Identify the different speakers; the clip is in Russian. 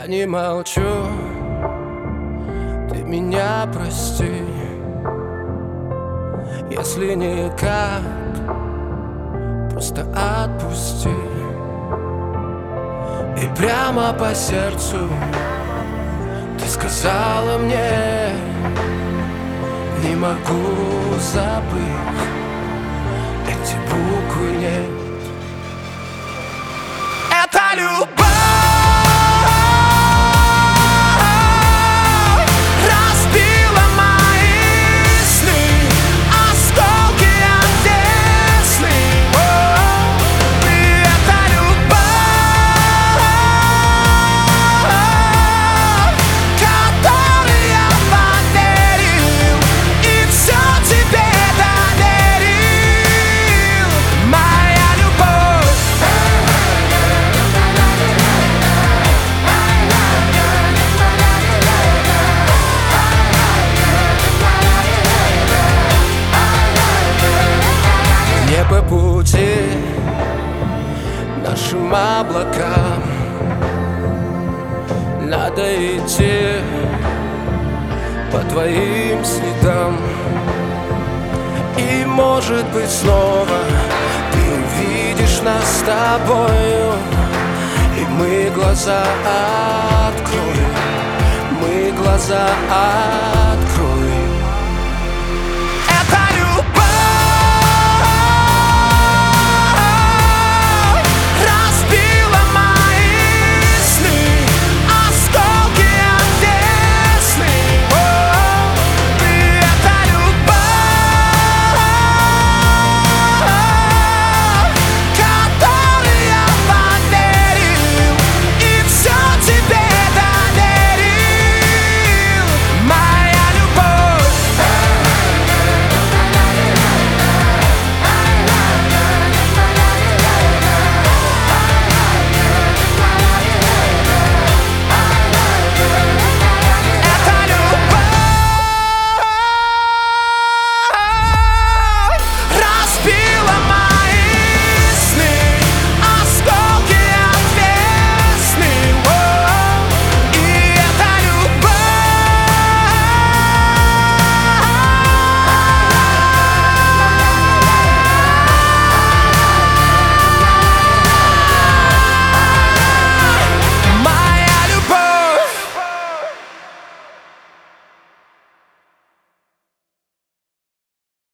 Speaker 1: Я не молчу, ты меня прости. Если никак, просто отпусти. И прямо по сердцу ты сказала мне: не могу забыть эти буквы, нет. Это любовь. По пути нашим облакам надо идти по твоим следам. И может быть снова ты увидишь нас с тобою, и мы глаза откроем, мы глаза откроем.